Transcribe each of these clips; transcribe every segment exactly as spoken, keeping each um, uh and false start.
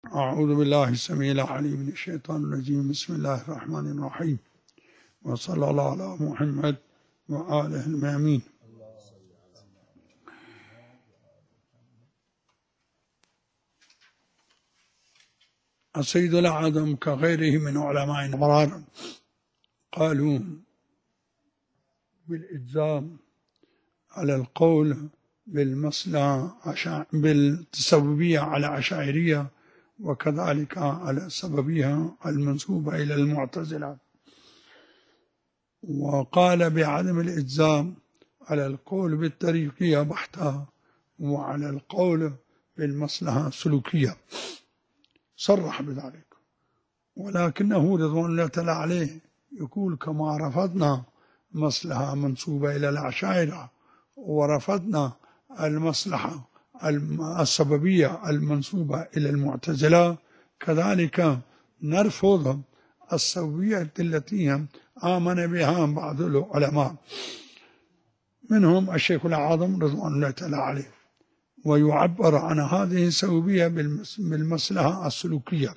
أعوذ بالله السميع العليم من الشيطان الرجيم. بسم الله الرحمن الرحيم، وصلى الله على محمد وآله الميامين. السيد الأعظم كغيره من علماء الأبرار قالوا بالإجزام على القول بالمصلحة بالتسببية على عشائرية، وكذلك على السببية المنسوبة إلى المعتزلة. وقال بعدم الإجزام على القول بالطريقية بحتة وعلى القول بالمصلحة السلوكية، صرح بذلك. ولكنه رضوان الله تعالى عليه يقول كما رفضنا مصلحة منسوبة إلى العشائرة ورفضنا المصلحة السببية المنسوبة إلى المعتزلة، كذلك نرفض السببية التي آمن بها بعض العلماء منهم الشيخ الأعظم رضوان الله تعالى عليه، ويعبر عن هذه السببية بالمصلحة السلوكية.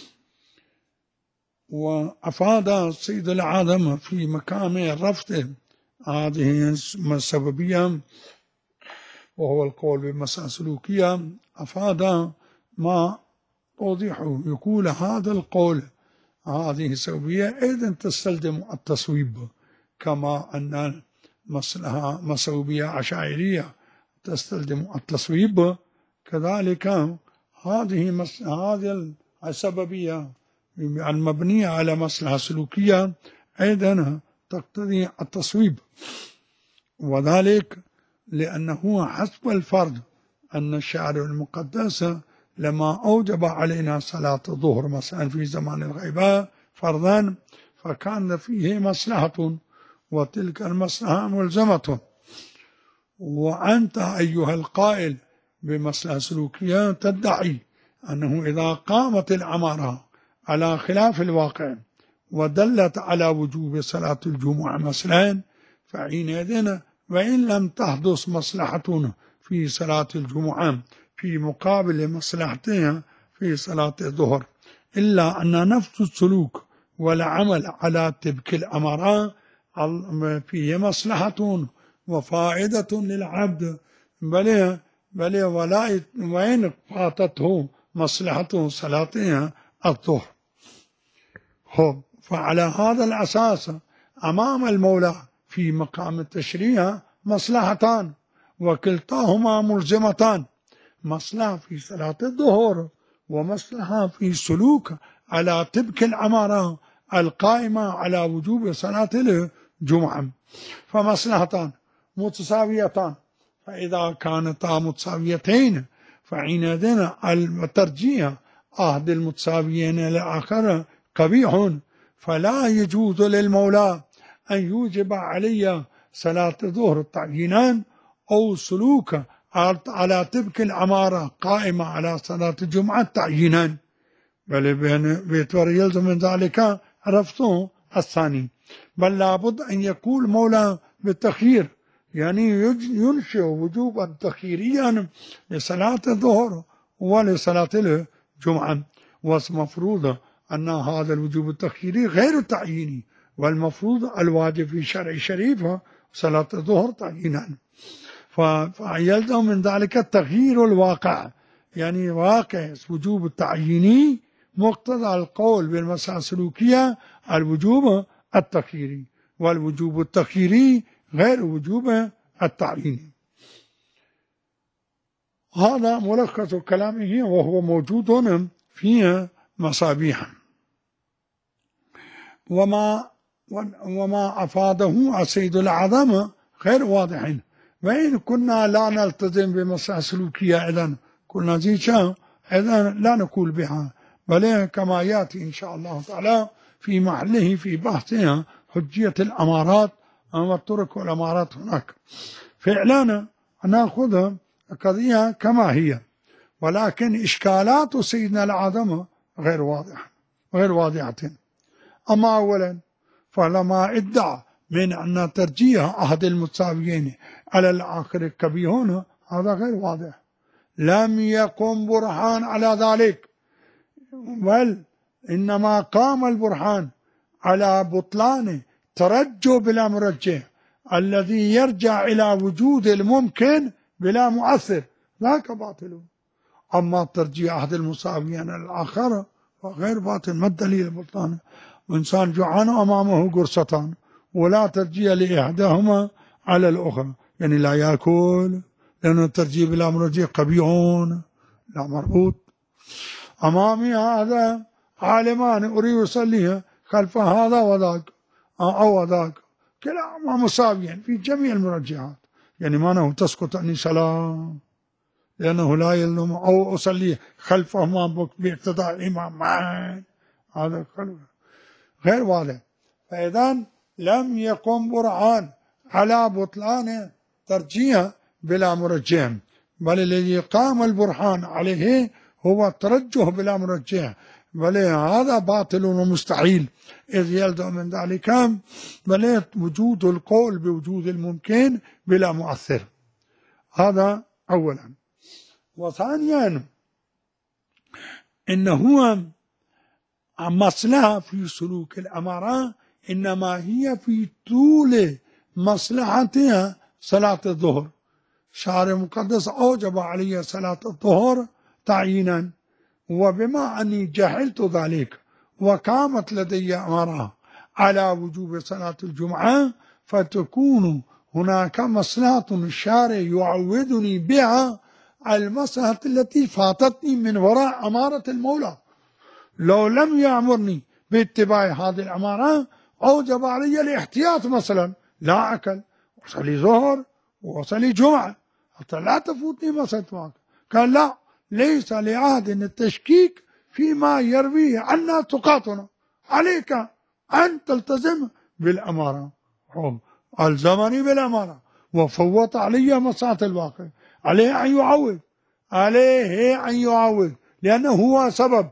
وأفاد السيد الأعظم في مقام رفض هذه السببية وهو القول بالمصلحة السلوكية، أفاد ما توضيحه. يقول هذا القول هذه السببية أيضا تستلزم التصويب، كما أن المصلحة مسوبية عشائرية تستلزم التصويب، كذلك هذه هذه السببية المبنية على مصلحة سلوكية أيضا تقتضي التصويب، وذلك لأنه حسب الفرض أن الشارع المقدس لما أوجب علينا صلاة الظهر مثلا في زمان الغيبة فرضا، فكان فيه مصلحة وتلك المصلحة ملزمة. وأنت أيها القائل بمصلحة سلوكية تدعي أنه إذا قامت الأمارة على خلاف الواقع ودلت على وجوب صلاة الجمعة مثلا، فحينئذ وإن لم تحدث مصلحة في صلاة الجمعة في مقابل مصلحتها في صلاة الظهر، إلا أن نفس السلوك والعمل على تلك الأمارة فيه مصلحة وفائدة للعبد، بل بل ولا وإن فاتته مصلحة صلاتها الظهر. فعلى هذا الأساس أمام المولى في مقام التشريع مصلحتان وكلتاهما ملزمتان، مصلحة في صلاة الظهر ومصلحة في سلوك على تلك الأمارة القائمة على وجوب صلاة الجمعة، فمصلحتان متساويتان. فإذا كانتا متساويتين فحينئذ الترجيح أحد المتساويين الآخر قبيح، فلا يجوز للمولى أن يوجب علي صلاة الظهر تعيينا أو سلوك على تلك الأمارة قائمة على صلاة الجمعة تعيينا، بل بيتور يلزم من ذلك رفضه الثاني. بل لابد أن يكون المولى بالتخيير، يعني ينشئ وجوبا تخييريا لصلاة الظهر ولصلاة الجمعة، والمفروض أن هذا الوجوب التخييري غير تعييني، والمفروض الواجب في شرع شريف صلاة الظهر تعيينا. فيلزم من ذلك تغيير الواقع، يعني واقع وجوب التعييني مقتضى القول بالمصلحة السلوكية الوجوب التخييري، والوجوب التخييري غير وجوب التعييني. هذا ملخص كلامه وهو موجود في مصابيح. وما وما أفاده السيد الأعظم غير واضح، وإن كنا لا نلتزم بمصلحة سلوكية إذن كنا زيشا إذن لا نقول بها، بل كما يأتي إن شاء الله تعالى في محله في بحثها حجية الأمارات والطرق والأمارات هناك. فعلا نأخذ القضية كما هي، ولكن إشكالات سيدنا الأعظم غير واضحة غير واضحة. أما أولا فلما ادعى من أن ترجيح أحد المتساويين على الآخر كبيهون، هذا غير واضح، لم يقم برهان على ذلك، بل إنما قام البرهان على بطلان ترجح بلا مرجح الذي يرجع إلى وجود الممكن بلا مؤثر، ذاك باطل. أما ترجيح أحد المساويين الآخر فغير باطل. ما الدليل بطلانه؟ وإنسان جوعان أمامه قرصتان ولا ترجيح لإحداهما على الأخرى، يعني لا يأكل لأن الترجيح بلا مرجح قبيح لا مربوط. أمامي هذا عالمان أريد أصليها خلف هذا وذاك أو ذاك، كلاهما مساويين في جميع المرجحات، يعني معناه تسقط عني صلاة لأنه لا يلزم، أو أصلي خلفهما باقتضاء الإمام معا، هذا غير واضح. فإذا لم يقم برهان على بطلان ترجيح بلا مرجح، بل الذي قام البرهان عليه هو الترجح بلا مرجح، بل هذا باطل ومستحيل، إذ يلزم من ذلك بل وجود القول بوجود الممكن بلا مؤثر. هذا أولا. وثانيا إنه هو مصلحة في سلوك الأمارة إنما هي في طول مصلحتها صلاة الظهر. شارع مقدس أوجب علي صلاة الظهر تعيينا، وبما أني جهلت ذلك وقامت لدي أمارة على وجوب صلاة الجمعة، فتكون هناك مصلحة الشارع يعودني بها المصلحة التي فاتتني من وراء أمارة المولى. لو لم يأمرني باتباع هذه الأمارة أوجب علي الاحتياط، مثلا لا أكل وصلي ظهر وصلي جمعة حتى لا تفوتني مسألة. قال لا، ليس لعهد التشكيك فيما يرويه عنا تقاطنا، عليك أن تلتزم بالأمارة. ألزمني بالأمارة وفوت علي مصلحة الواقع، عليه أن يعوض، عليه أن يعوض لأنه هو سبب.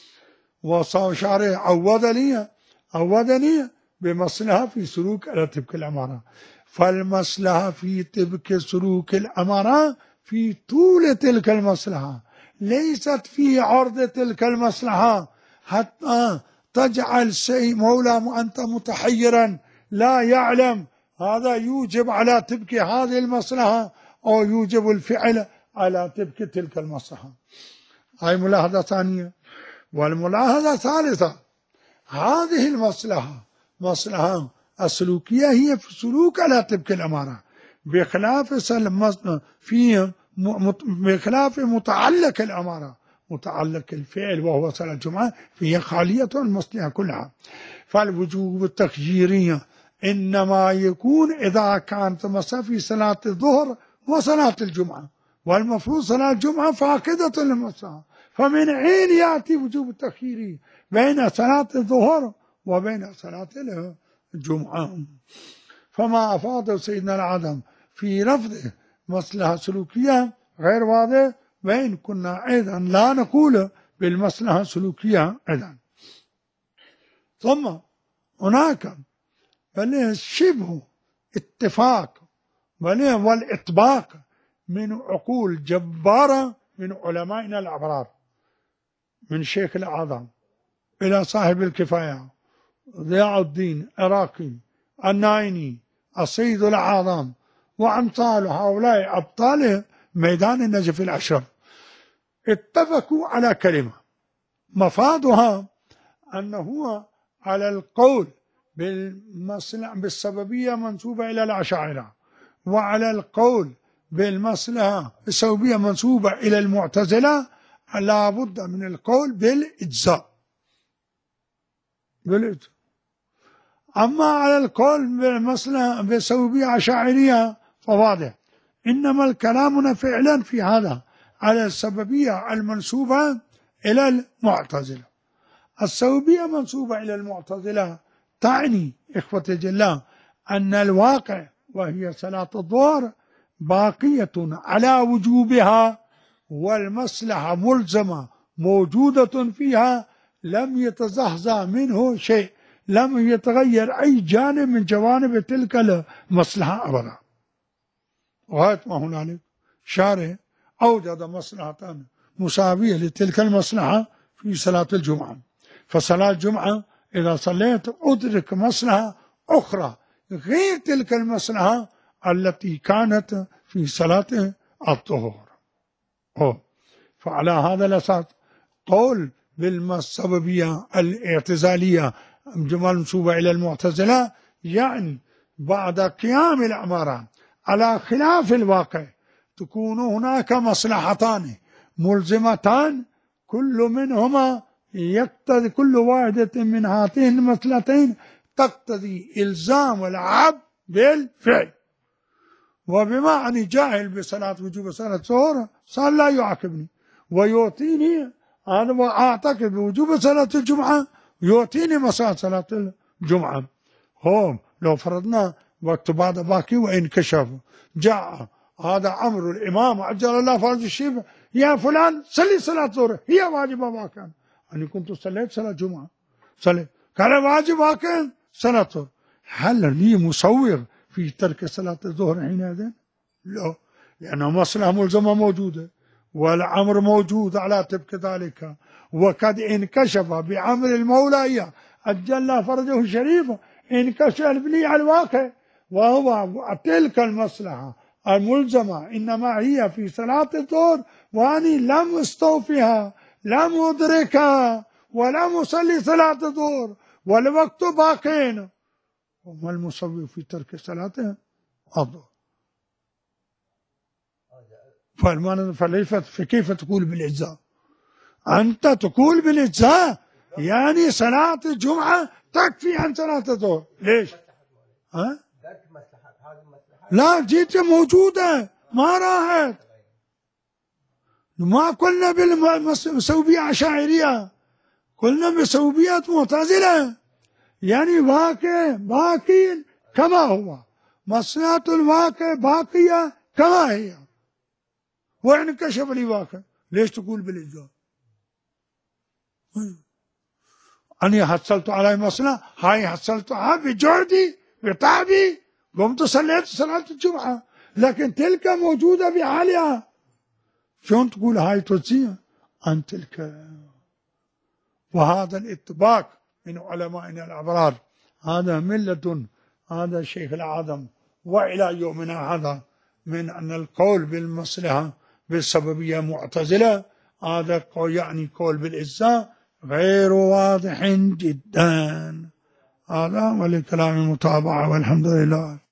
وشارع عوضني عوضني بمصلحة في سلوك على تلك الأمارة. فالمصلحة في تلك سلوك الأمارة في طول تلك المصلحة، ليست في عرض تلك المصلحة حتى تجعل شيء مولى أنت متحيرا لا يعلم هذا يوجب على تلك هذه المصلحة أو يوجب الفعل على تلك تلك المصلحة. هاي ملاحظة ثانية. والملاحظة الثالثة، هذه المصلحة مصلحة السلوكية هي في سلوك على تلك الأمارة، بخلاف في بخلاف متعلق الأمارة، متعلق الفعل وهو صلاة الجمعة فهي خالية المصلحة كلها. فالوجوب التخييرية إنما يكون إذا كانت مثلا في صلاة الظهر وصلاة الجمعة، والمفروض صلاة الجمعة فاقدة للمصلحة، فمن حين يأتي وجوب التخيير بين صلاة الظهر وبين صلاة الجمعة. فما أفاض سيدنا العدم في رفض مصلحة سلوكية غير واضح، وإن كنا أيضا لا نقول بالمصلحة السلوكية أيضا. ثم هناك بل شبه اتفاق بل والإطباق من عقول جبارة من علمائنا الأبرار، من شيخ الأعظم إلى صاحب الكفاية ضياء الدين العراقي، النايني، السيد الأعظم، وأمثال هؤلاء أبطال ميدان النجف الأشرف، اتفقوا على كلمة مفادها أنه على القول بالسببية منسوبة إلى الأشاعرة، وعلى القول بالمصلحة السببية منسوبة إلى المعتزلة، لا بد من القول بالإجزاء. بالإجزاء. أما على القول بالمصلحة بالسببية أشاعرية فواضح، إنما الكلام فعلا في هذا على السببية المنسوبة إلى المعتزلة. السببية منسوبة إلى المعتزلة تعني إخوة الجلال أن الواقع وهي صلاة الظهر باقية على وجوبها، والمصلحة ملزمة موجودة فيها، لم يتزحزح منه شيء، لم يتغير أي جانب من جوانب تلك المصلحة أبدا. وهذا ما هنالك شارع أوجد مصلحة مساوية لتلك المصلحة في صلاة الجمعة. فصلاة الجمعة إذا صليت أدرك مصلحة أخرى غير تلك المصلحة التي كانت في صلاة الظهر. فعلى هذا الأساس قول بالسببية الاعتزالية منسوبة إلى المعتزلة يعني بعد قيام الأمارة على خلاف الواقع تكون هناك مصلحتان ملزمتان كل منهما يقتضي، كل واحدة من هاتين المصلحتين تقتضي إلزام العبد بالفعل. وبما أني جاهل بصلاة وجوب صلاة الظهر صار لا يعاقبني ويعطيني، أنا أعتقد بوجوب صلاة الجمعة يعطيني مصلحة صلاة الجمعة. هم لو فرضنا وقت بعد باقي وإن كشف جاء هذا أمر الإمام عجل الله فرج الشيخ يا فلان صلي صلاة الظهر هي واجبة باكا، أنا كنت صليت صلاة الجمعة صلي كان واجب باكا صلاة الظهر، هل لي مسوغ في ترك صلاة الظهر حينئذ؟ لا، لأن مصلحة ملزمة موجودة والأمر موجود على تبك ذلك، وقد انكشف بأمر المولى عجل الله فرجه الشريف انكشف لي على الواقع، وهو تلك المصلحة الملزمة إنما هي في صلاة الظهر وأني لم استوفيها لم أدركها ولم أصلي صلاة الظهر والوقت باقين، وما المصوب في ترك صلاته الظهر. فليس فكيف تقول بالإجزاء؟ أنت تقول بالإجزاء يعني صلاة الجمعة تكفي عن صلاة الظهر، ليش؟ ها؟ لا جيت موجودة ما راحت، ما قلنا بالمسوبية عشائرية، قلنا بسوبية معتزلة، يعني باقي باقي كما هو، مصلحة الواقع باقية كما هي، وإن انكشف لي واقع ليش تقول بالإجزاء؟ أني حصلت على مصلحة هاي حصلتها بجهدي بتعبي قمت صليت صلاة الجمعة، لكن تلك موجودة بحالها، شلون تقول هاي تجزية عن تلك؟ وهذا الاتباق من علمائنا الأبرار هذا من لدن هذا الشيخ الأعظم وإلى يومنا هذا من أن القول بالمصلحة بالسببية معتزلة، هذا يعني قول بالإجزاء غير واضح جدا. هذا ولكلام المتابعة والحمد لله.